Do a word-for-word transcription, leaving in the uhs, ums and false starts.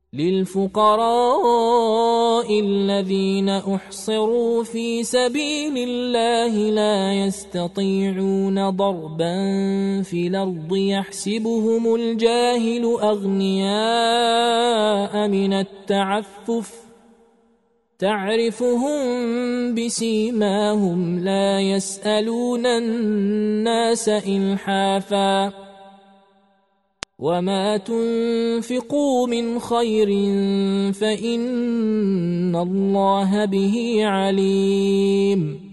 للفقراء الذين أحصروا في سبيل الله لا يستطيعون ضربا في الأرض يحسبهم الجاهل أغنياء من التعفف تعرفهم بسيماهم لا يسألون الناس إلحافا وما تنفقوا من خير فإن الله به عليم